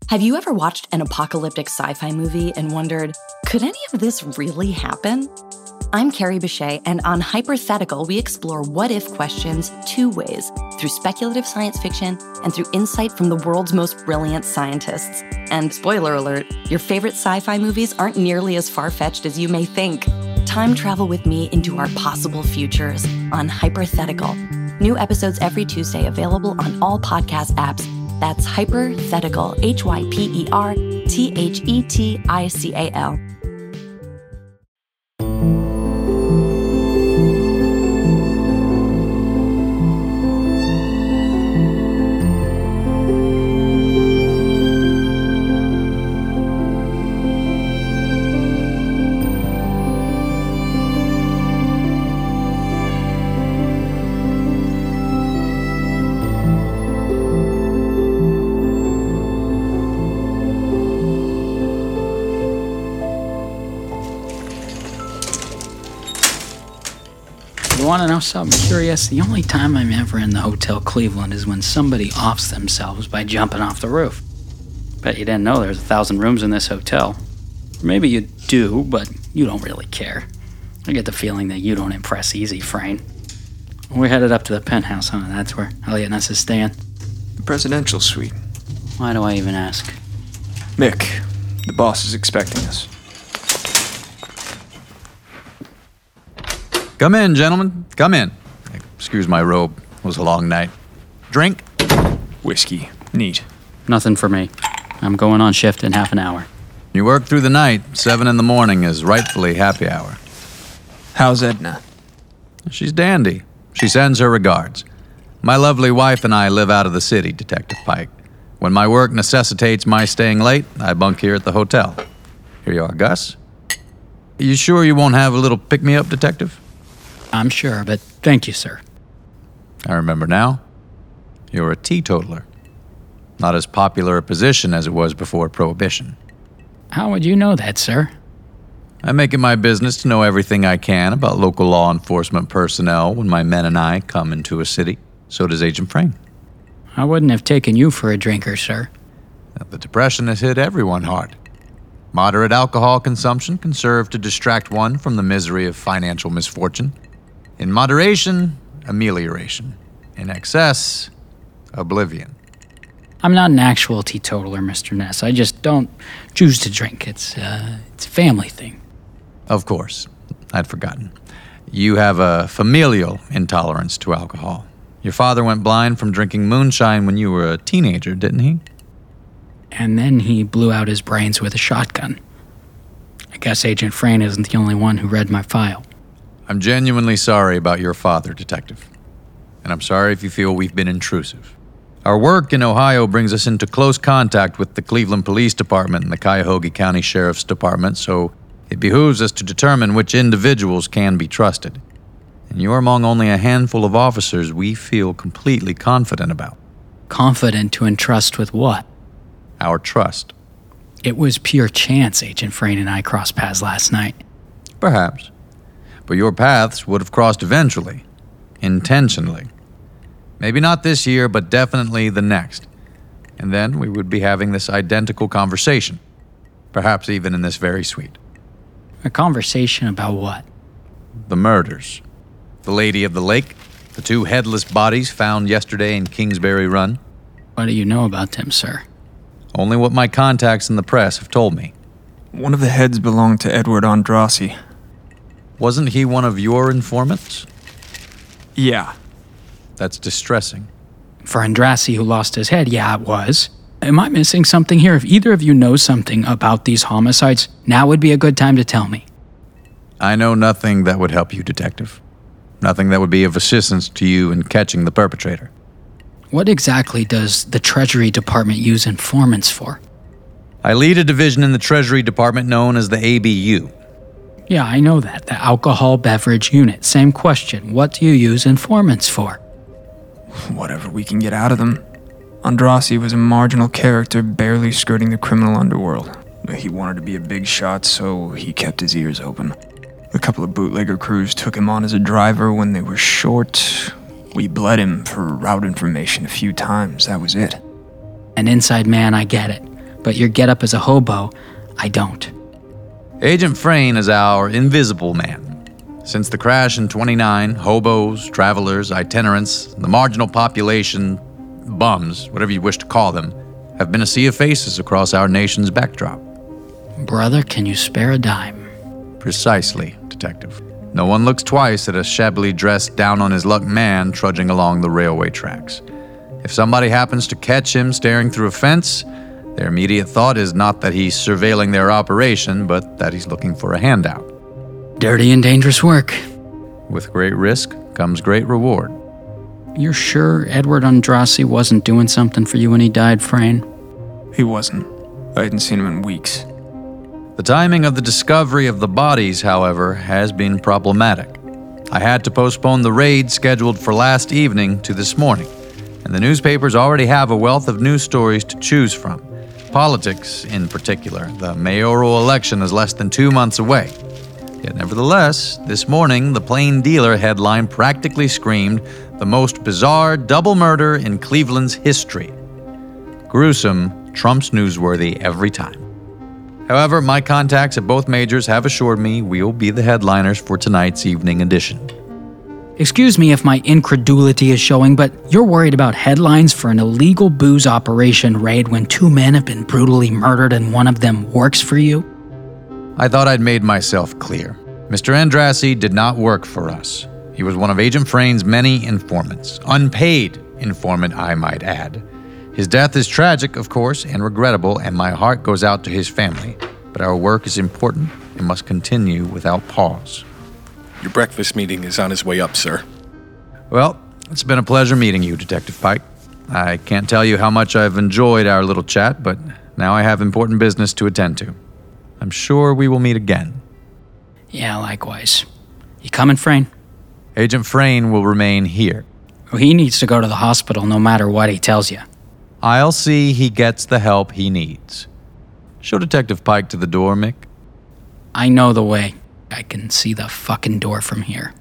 Have you ever watched an apocalyptic sci-fi movie and wondered, could any of this really happen? I'm Carrie Bechet, and on Hypothetical, we explore what-if questions two ways, through speculative science fiction and through insight from the world's most brilliant scientists. And spoiler alert, your favorite sci-fi movies aren't nearly as far-fetched as you may think. Time travel with me into our possible futures on Hypothetical. New episodes every Tuesday, available on all podcast apps. That's Hypothetical, Hyperthetical. You want to know something curious? The only time I'm ever in the Hotel Cleveland is when somebody offs themselves by jumping off the roof. Bet you didn't know there's 1,000 rooms in this hotel. Or maybe you do, but you don't really care. I get the feeling that you don't impress easy, Frayne. We're headed up to the penthouse, huh? That's where Elliot Ness is staying. The presidential suite. Why do I even ask? Mick, the boss is expecting us. Come in, gentlemen. Come in. Excuse my robe. It was a long night. Drink? Whiskey. Neat. Nothing for me. I'm going on shift in half an hour. You work through the night. 7 in the morning is rightfully happy hour. How's Edna? She's dandy. She sends her regards. My lovely wife and I live out of the city, Detective Pike. When my work necessitates my staying late, I bunk here at the hotel. Here you are, Gus. You sure you won't have a little pick-me-up, Detective? I'm sure, but thank you, sir. I remember now. You're a teetotaler. Not as popular a position as it was before Prohibition. How would you know that, sir? I make it my business to know everything I can about local law enforcement personnel when my men and I come into a city. So does Agent Frayne. I wouldn't have taken you for a drinker, sir. The Depression has hit everyone hard. Moderate alcohol consumption can serve to distract one from the misery of financial misfortune. In moderation, amelioration. In excess, oblivion. I'm not an actual teetotaler, Mr. Ness. I just don't choose to drink. It's a family thing. Of course. I'd forgotten. You have a familial intolerance to alcohol. Your father went blind from drinking moonshine when you were a teenager, didn't he? And then he blew out his brains with a shotgun. I guess Agent Frayne isn't the only one who read my file. I'm genuinely sorry about your father, Detective. And I'm sorry if you feel we've been intrusive. Our work in Ohio brings us into close contact with the Cleveland Police Department and the Cuyahoga County Sheriff's Department, so it behooves us to determine which individuals can be trusted. And you're among only a handful of officers we feel completely confident about. Confident to entrust with what? Our trust. It was pure chance Agent Frayne and I crossed paths last night. Perhaps. But your paths would have crossed eventually. Intentionally. Maybe not this year, but definitely the next. And then we would be having this identical conversation. Perhaps even in this very suite. A conversation about what? The murders. The Lady of the Lake. The 2 headless bodies found yesterday in Kingsbury Run. What do you know about them, sir? Only what my contacts in the press have told me. One of the heads belonged to Edward Andrassy. Wasn't he one of your informants? Yeah. That's distressing. For Andrassy, who lost his head, yeah, it was. Am I missing something here? If either of you know something about these homicides, now would be a good time to tell me. I know nothing that would help you, Detective. Nothing that would be of assistance to you in catching the perpetrator. What exactly does the Treasury Department use informants for? I lead a division in the Treasury Department known as the ABU. Yeah, I know that. The Alcohol Beverage Unit. Same question. What do you use informants for? Whatever we can get out of them. Andrassy was a marginal character barely skirting the criminal underworld. He wanted to be a big shot, so he kept his ears open. A couple of bootlegger crews took him on as a driver when they were short. We bled him for route information a few times, that was it. An inside man, I get it. but your getup as a hobo, I don't. Agent Frayne is our invisible man. Since the crash in 29, hobos, travelers, itinerants, the marginal population, bums, whatever you wish to call them, have been a sea of faces across our nation's backdrop. Brother, can you spare a dime? Precisely, Detective. No one looks twice at a shabbily dressed, down-on-his-luck man trudging along the railway tracks. If somebody happens to catch him staring through a fence, their immediate thought is not that he's surveilling their operation, but that he's looking for a handout. Dirty and dangerous work. With great risk comes great reward. You're sure Edward Andrassy wasn't doing something for you when he died, Frayne? He wasn't. I hadn't seen him in weeks. The timing of the discovery of the bodies, however, has been problematic. I had to postpone the raid scheduled for last evening to this morning, and the newspapers already have a wealth of news stories to choose from. Politics, in particular. The mayoral election is less than 2 months away. Yet nevertheless, this morning, the Plain Dealer headline practically screamed the most bizarre double murder in Cleveland's history. Gruesome trumps newsworthy every time. However, my contacts at both majors have assured me we'll be the headliners for tonight's evening edition. Excuse me if my incredulity is showing, but you're worried about headlines for an illegal booze operation raid when 2 men have been brutally murdered and one of them works for you? I thought I'd made myself clear. Mr. Andrassy did not work for us. He was one of Agent Frayne's many informants. Unpaid informant, I might add. His death is tragic, of course, and regrettable, and my heart goes out to his family. But our work is important and must continue without pause. Your breakfast meeting is on his way up, sir. Well, it's been a pleasure meeting you, Detective Pike. I can't tell you how much I've enjoyed our little chat, but now I have important business to attend to. I'm sure we will meet again. Yeah, likewise. You coming, Frayne? Agent Frayne will remain here. Oh, he needs to go to the hospital no matter what he tells you. I'll see he gets the help he needs. Show Detective Pike to the door, Mick. I know the way. I can see the fucking door from here.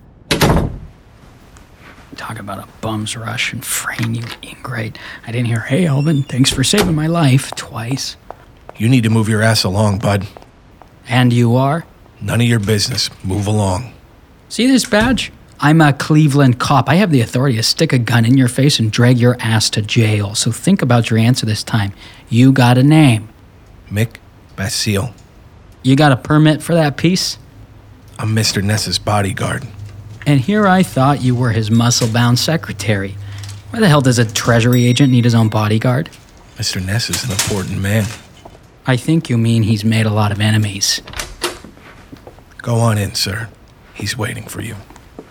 Talk about a bum's rush and Frayne, you ingrate. I didn't hear, "Hey, Alvin, thanks for saving my life," twice. You need to move your ass along, bud. And you are? None of your business. Move along. See this badge? I'm a Cleveland cop. I have the authority to stick a gun in your face and drag your ass to jail. So think about your answer this time. You got a name. Mick Basile. You got a permit for that piece? I'm Mr. Ness's bodyguard. And here I thought you were his muscle-bound secretary. Why the hell does a treasury agent need his own bodyguard? Mr. Ness is an important man. I think you mean he's made a lot of enemies. Go on in, sir. He's waiting for you.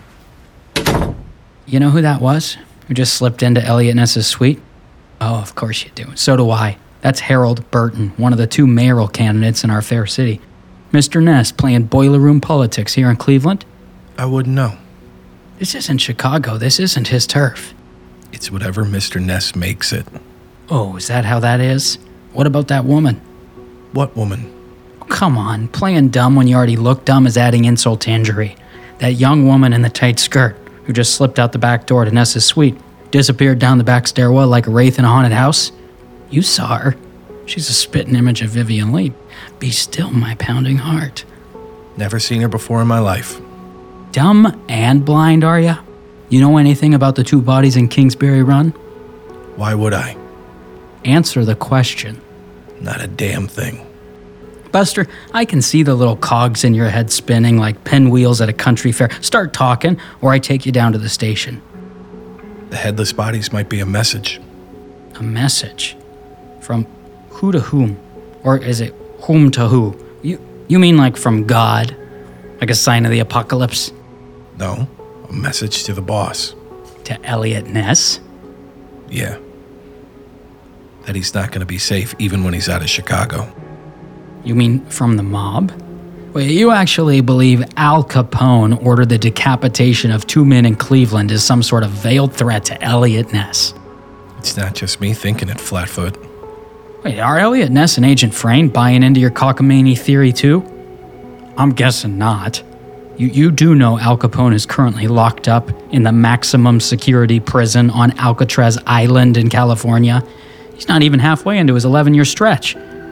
You know who that was? Who just slipped into Elliot Ness's suite? Oh, of course you do. So do I. That's Harold Burton, one of the 2 mayoral candidates in our fair city. Mr. Ness playing boiler room politics here in Cleveland? I wouldn't know. This isn't Chicago. This isn't his turf. It's whatever Mr. Ness makes it. Oh, is that how that is? What about that woman? What woman? Oh, come on, playing dumb when you already look dumb is adding insult to injury. That young woman in the tight skirt who just slipped out the back door to Ness's suite, disappeared down the back stairwell like a wraith in a haunted house. You saw her. She's a spitting image of Vivian Leigh. Be still, my pounding heart. Never seen her before in my life. Dumb and blind, are ya? You know anything about the 2 bodies in Kingsbury Run? Why would I? Answer the question. Not a damn thing. Buster, I can see the little cogs in your head spinning like pinwheels at a country fair. Start talking, or I take you down to the station. The headless bodies might be a message. A message? From who to whom? Or is it whom to who? You mean like from God? Like a sign of the apocalypse? No, a message to the boss. To Elliot Ness? Yeah. That he's not going to be safe even when he's out of Chicago. You mean from the mob? Wait, you actually believe Al Capone ordered the decapitation of 2 men in Cleveland as some sort of veiled threat to Elliot Ness? It's not just me thinking it, Flatfoot. Wait, are Elliot Ness and Agent Frayne buying into your cockamamie theory too? I'm guessing not. You do know Al Capone is currently locked up in the maximum security prison on Alcatraz Island in California. He's not even halfway into his 11-year stretch.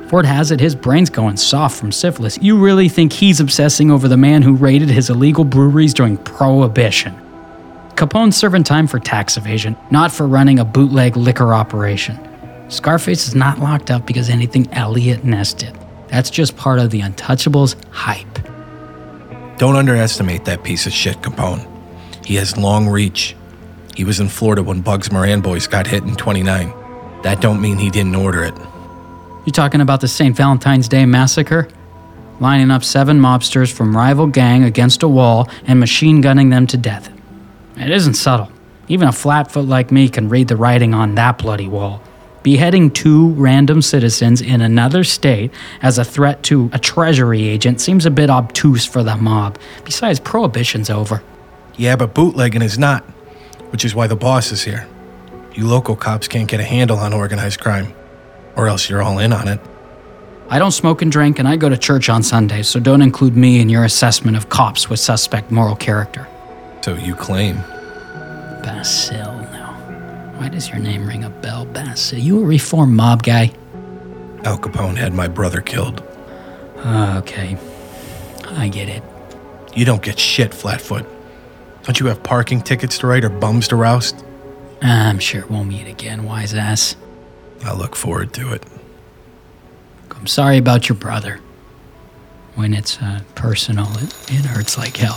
Word has it his brain's going soft from syphilis. You really think he's obsessing over the man who raided his illegal breweries during Prohibition? Capone's serving time for tax evasion, not for running a bootleg liquor operation. Scarface is not locked up because anything Elliot Ness did. That's just part of the Untouchables hype. Don't underestimate that piece of shit, Capone. He has long reach. He was in Florida when Bugs Moran boys got hit in 29. That don't mean he didn't order it. You talking about the St. Valentine's Day massacre? Lining up 7 mobsters from rival gang against a wall and machine gunning them to death. It isn't subtle. Even a flatfoot like me can read the writing on that bloody wall. Beheading 2 random citizens in another state as a threat to a treasury agent seems a bit obtuse for the mob. Besides, Prohibition's over. Yeah, but bootlegging is not, which is why the boss is here. You local cops can't get a handle on organized crime, or else you're all in on it. I don't smoke and drink, and I go to church on Sundays, so don't include me in your assessment of cops with suspect moral character. So you claim. Basil now. Why does your name ring a bell, Basil? You a reformed mob guy? Al Capone had my brother killed. Okay. I get it. You don't get shit, Flatfoot. Don't you have parking tickets to write or bums to roust? I'm sure we'll meet again, wise ass. I look forward to it. I'm sorry about your brother. When it's personal, it hurts like hell.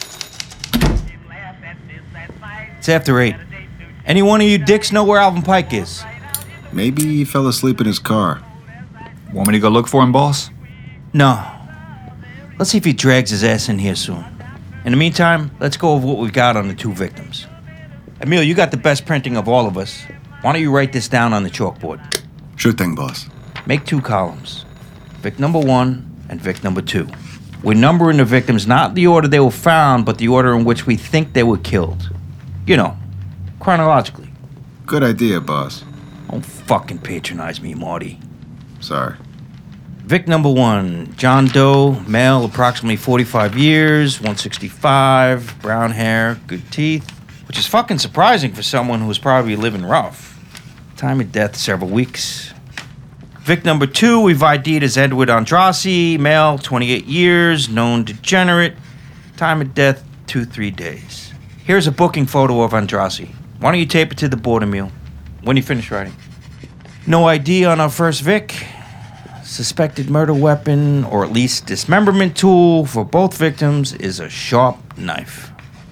It's after 8. Any one of you dicks know where Alvin Pike is? Maybe he fell asleep in his car. Want me to go look for him, boss? No. Let's see if he drags his ass in here soon. In the meantime, let's go over what we've got on the 2 victims. Emil, you got the best printing of all of us. Why don't you write this down on the chalkboard? Sure thing, boss. Make 2 columns. Vic number 1 and Vic number 2. We're numbering the victims not the order they were found, but the order in which we think they were killed. You know, chronologically. Good idea, boss. Don't fucking patronize me, Marty. Sorry. Vic number 1, John Doe, male, approximately 45 years, 165, brown hair, good teeth, which is fucking surprising for someone who was probably living rough. Time of death, several weeks. Vic number 2, we've ID'd as Edward Andrassi, male, 28 years, known degenerate. Time of death, 2-3 days. Here's a booking photo of Andrassi. Why don't you tape it to the board, Emil? When you finish writing. No ID on our first Vic. Suspected murder weapon, or at least dismemberment tool, for both victims is a sharp knife.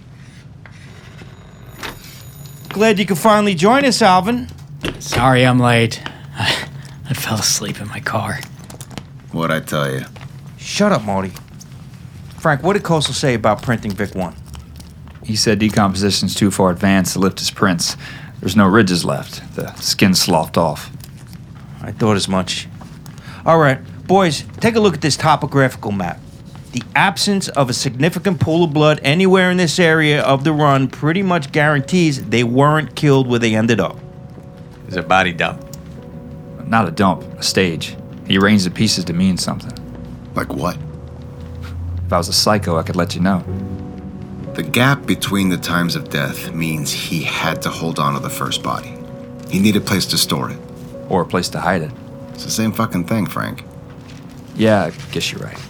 Glad you could finally join us, Alvin. Sorry I'm late. I fell asleep in my car. What'd I tell you? Shut up, Marty. Frank, what did Coastal say about printing Vic 1? He said decomposition's too far advanced to lift his prints. There's no ridges left. The skin's sloughed off. I thought as much. All right, boys, take a look at this topographical map. The absence of a significant pool of blood anywhere in this area of the run pretty much guarantees they weren't killed where they ended up. It's a body dump. Not a dump, a stage. He arranged the pieces to mean something. Like what? If I was a psycho, I could let you know. The gap between the times of death means he had to hold on to the first body. He needed a place to store it. Or a place to hide it. It's the same fucking thing, Frank. Yeah, I guess you're right.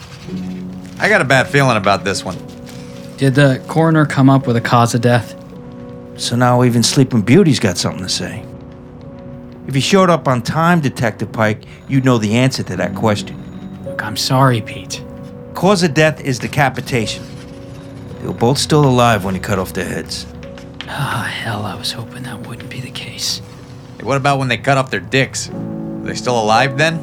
I got a bad feeling about this one. Did the coroner come up with a cause of death? So now even Sleeping Beauty's got something to say. If you showed up on time, Detective Pike, you'd know the answer to that question. Look, I'm sorry, Pete. Cause of death is decapitation. They were both still alive when he cut off their heads. Ah, hell, I was hoping that wouldn't be the case. Hey, what about when they cut off their dicks? Are they still alive then?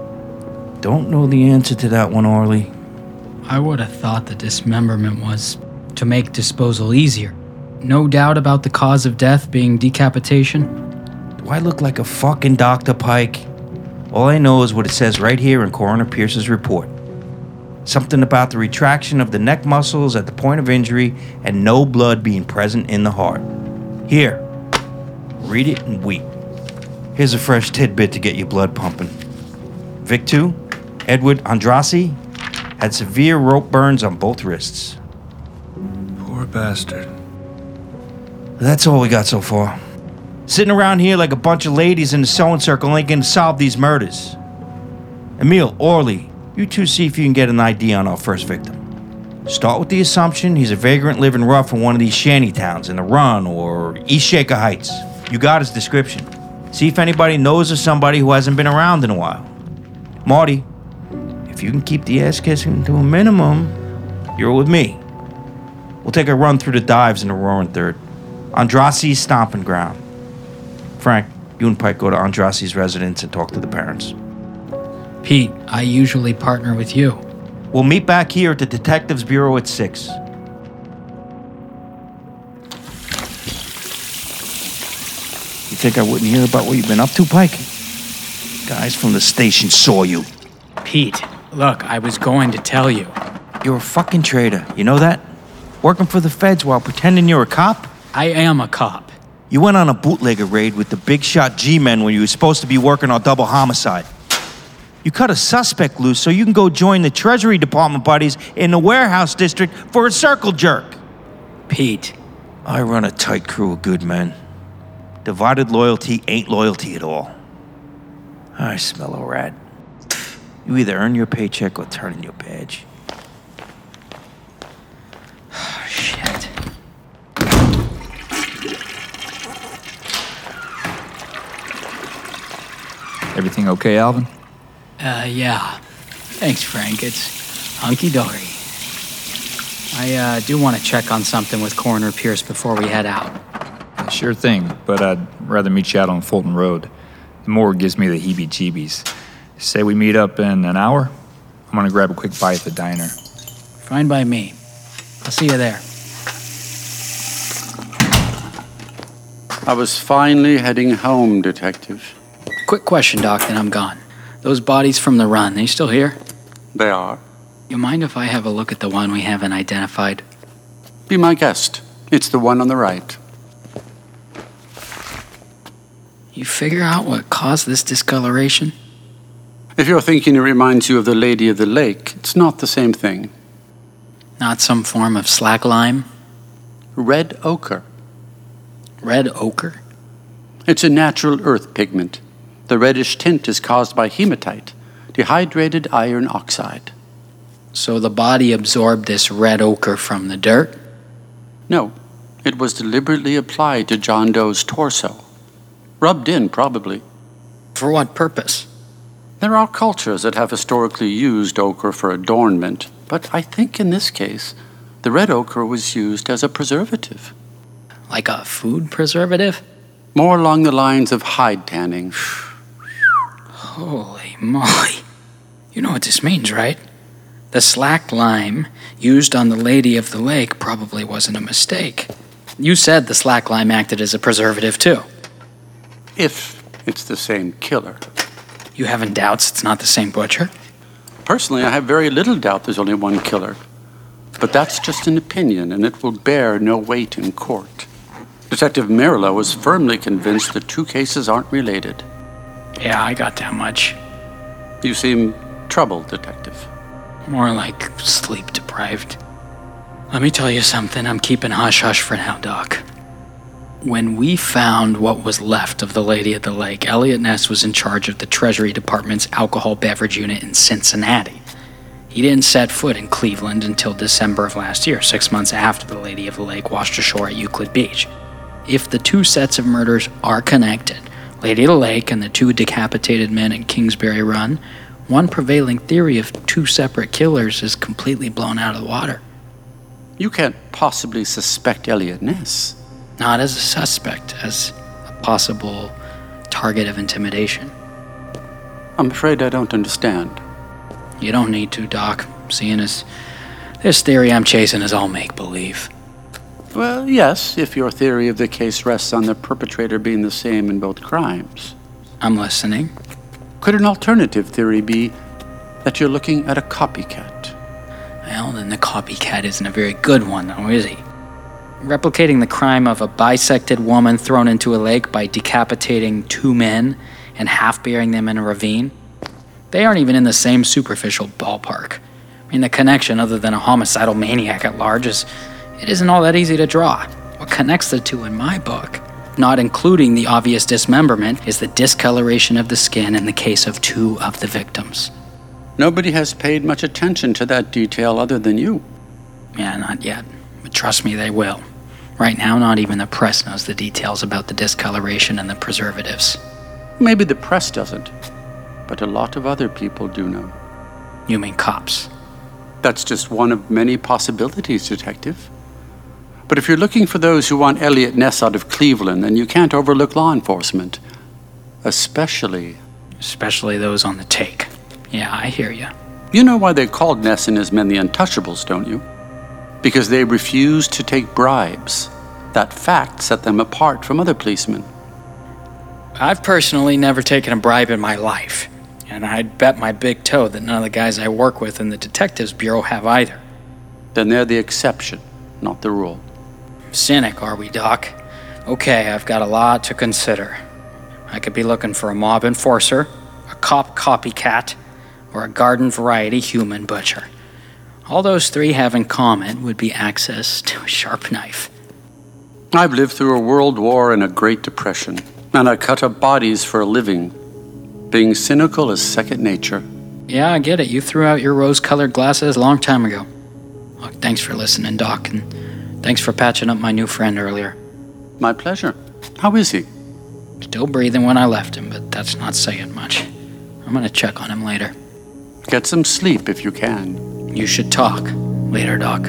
Don't know the answer to that one, Orly. I would have thought the dismemberment was to make disposal easier. No doubt about the cause of death being decapitation. Do I look like a fucking Dr. Pike? All I know is what it says right here in Coroner Pierce's report. Something about the retraction of the neck muscles at the point of injury and no blood being present in the heart. Here, read it and weep. Here's a fresh tidbit to get your blood pumping. Vic 2, Edward Andrassi, had severe rope burns on both wrists. Poor bastard. That's all we got so far. Sitting around here like a bunch of ladies in a sewing circle ain't gonna solve these murders. Emil, Orly, you two see if you can get an ID on our first victim. Start with the assumption he's a vagrant living rough in one of these shanty towns in the Run or East Shaker Heights. You got his description. See if anybody knows of somebody who hasn't been around in a while. Marty, if you can keep the ass kissing to a minimum, you're with me. We'll take a run through the dives in the Roaring Third. Andrassi's stomping ground. Frank, you and Pike go to Andrassi's residence and talk to the parents. Pete, I usually partner with you. We'll meet back here at the Detectives Bureau at 6. You think I wouldn't hear about what you've been up to, Pike? Guys from the station saw you. Pete, look, I was going to tell you. You're a fucking traitor, you know that? Working for the feds while pretending you're a cop? I am a cop. You went on a bootlegger raid with the big shot G-men when you were supposed to be working on double homicide. You cut a suspect loose so you can go join the Treasury Department buddies in the warehouse district for a circle jerk. Pete. I run a tight crew of good men. Divided loyalty ain't loyalty at all. I smell a rat. You either earn your paycheck or turn in your badge. Shit. Everything okay, Alvin? Yeah. Thanks, Frank. It's hunky-dory. I do want to check on something with Coroner Pierce before we head out. Sure thing, but I'd rather meet you out on Fulton Road. The morgue gives me the heebie-jeebies. Say we meet up in an hour? I'm gonna grab a quick bite at the diner. Fine by me. I'll see you there. I was finally heading home, Detective. Quick question, Doc, then I'm gone. Those bodies from the Run, they still here? They are. You mind if I have a look at the one we haven't identified? Be my guest. It's the one on the right. You figure out what caused this discoloration? If you're thinking it reminds you of the Lady of the Lake, it's not the same thing. Not some form of slack lime? Red ochre. Red ochre? It's a natural earth pigment. The reddish tint is caused by hematite, dehydrated iron oxide. So the body absorbed this red ochre from the dirt? No, it was deliberately applied to John Doe's torso. Rubbed in, probably. For what purpose? There are cultures that have historically used ochre for adornment, but I think in this case, the red ochre was used as a preservative. Like a food preservative? More along the lines of hide tanning. Holy moly. You know what this means, right? The slack lime used on the Lady of the Lake probably wasn't a mistake. You said the slack lime acted as a preservative, too. If it's the same killer. You haven't doubts it's not the same butcher? Personally, I have very little doubt there's only one killer. But that's just an opinion, and it will bear no weight in court. Detective Merlo was firmly convinced the two cases aren't related. Yeah, I got that much. You seem troubled, Detective. More like sleep deprived. Let me tell you something, I'm keeping hush-hush for now, Doc. When we found what was left of the Lady of the Lake, Elliot Ness was in charge of the Treasury Department's alcohol beverage unit in Cincinnati. He didn't set foot in Cleveland until December of last year, 6 months after the Lady of the Lake washed ashore at Euclid Beach. If the two sets of murders are connected, Lady of the Lake and the two decapitated men in Kingsbury Run, one prevailing theory of two separate killers is completely blown out of the water. You can't possibly suspect Elliot Ness. Not as a suspect, as a possible target of intimidation. I'm afraid I don't understand. You don't need to, Doc, seeing as this theory I'm chasing is all make-believe. Well, yes, if your theory of the case rests on the perpetrator being the same in both crimes. I'm listening. Could an alternative theory be that you're looking at a copycat? Well, then the copycat isn't a very good one, though, is he? Replicating the crime of a bisected woman thrown into a lake by decapitating two men and half-burying them in a ravine? They aren't even in the same superficial ballpark. I mean, the connection, other than a homicidal maniac at large, it isn't all that easy to draw. What connects the two in my book, not including the obvious dismemberment, is the discoloration of the skin in the case of two of the victims. Nobody has paid much attention to that detail other than you. Yeah, not yet. But trust me, they will. Right now, not even the press knows the details about the discoloration and the preservatives. Maybe the press doesn't, but a lot of other people do know. You mean cops? That's just one of many possibilities, Detective. But if you're looking for those who want Elliot Ness out of Cleveland, then you can't overlook law enforcement. Especially those on the take. Yeah, I hear you. You know why they called Ness and his men the Untouchables, don't you? Because they refused to take bribes. That fact set them apart from other policemen. I've personally never taken a bribe in my life, and I'd bet my big toe that none of the guys I work with in the Detectives Bureau have either. Then they're the exception, not the rule. Cynic, are we, Doc? Okay, I've got a lot to consider. I could be looking for a mob enforcer, a cop copycat, or a garden variety human butcher. All those three have in common would be access to a sharp knife. I've lived through a world war and a Great Depression, and I cut up bodies for a living. Being cynical is second nature. Yeah, I get it. You threw out your rose-colored glasses a long time ago. Look, thanks for listening, Doc, and thanks for patching up my new friend earlier. My pleasure. How is he? Still breathing when I left him, but that's not saying much. I'm gonna check on him later. Get some sleep if you can. You should talk. Later, Doc.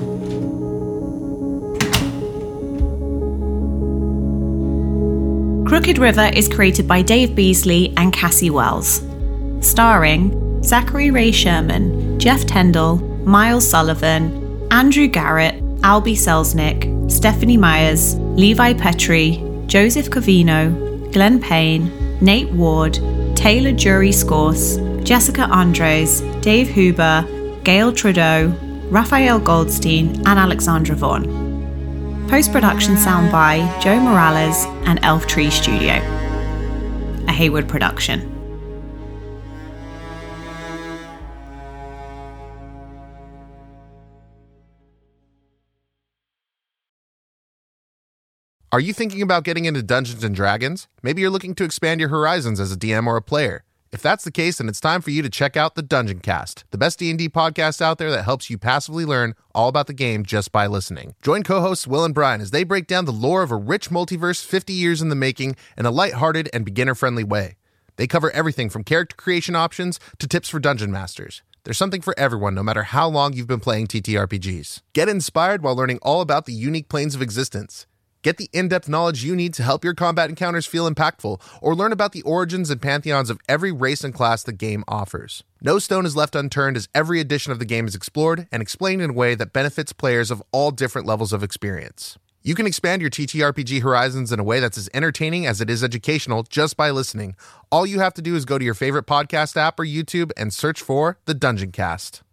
Crooked River is created by Dave Beasley and Cassie Wells. Starring Zachary Ray Sherman, Jeff Tendall, Miles Sullivan, Andrew Garrett, Albie Selznick, Stephanie Myers, Levi Petrie, Joseph Covino, Glenn Payne, Nate Ward, Taylor Jury Scorse, Jessica Andres, Dave Huber, Gail Trudeau, Raphael Goldstein, and Alexandra Vaughn. Post-production sound by Joe Morales and Elf Tree Studio. A Hayward production. Are you thinking about getting into Dungeons & Dragons? Maybe you're looking to expand your horizons as a DM or a player. If that's the case, then it's time for you to check out the Dungeon Cast, the best D&D podcast out there that helps you passively learn all about the game just by listening. Join co-hosts Will and Brian as they break down the lore of a rich multiverse 50 years in the making in a lighthearted and beginner-friendly way. They cover everything from character creation options to tips for dungeon masters. There's something for everyone, no matter how long you've been playing TTRPGs. Get inspired while learning all about the unique planes of existence. Get the in-depth knowledge you need to help your combat encounters feel impactful, or learn about the origins and pantheons of every race and class the game offers. No stone is left unturned as every edition of the game is explored and explained in a way that benefits players of all different levels of experience. You can expand your TTRPG horizons in a way that's as entertaining as it is educational just by listening. All you have to do is go to your favorite podcast app or YouTube and search for The Dungeon Cast.